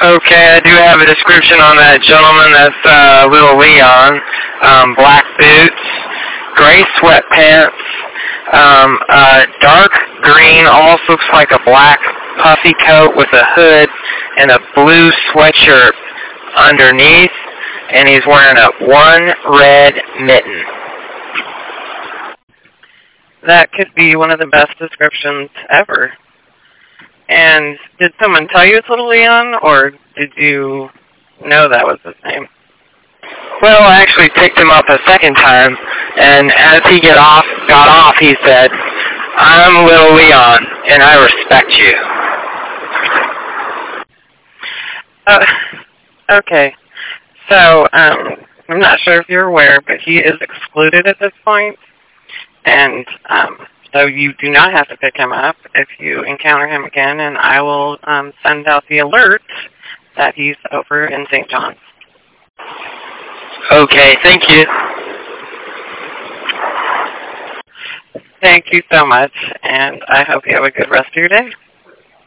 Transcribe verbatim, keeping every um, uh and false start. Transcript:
Okay, I do have a description on that gentleman. That's uh, Little Leon. Um, black boots, gray sweatpants, um, uh, dark green, almost looks like a black puffy coat with a hood, and a blue sweatshirt underneath, and he's wearing a one red mitten. That could be one of the best descriptions ever. And did someone tell you it's Little Leon, or did you know that was his name? Well, I actually picked him up a second time, and as he get off, got off, he said, "I'm Little Leon, and I respect you." Uh, okay. So, um, I'm not sure if you're aware, but he is excluded at this point, and um, so you do not have to pick him up if you encounter him again, and I will um, send out the alert that he's over in Saint John's. Okay, thank you. Thank you so much, and I hope you have a good rest of your day.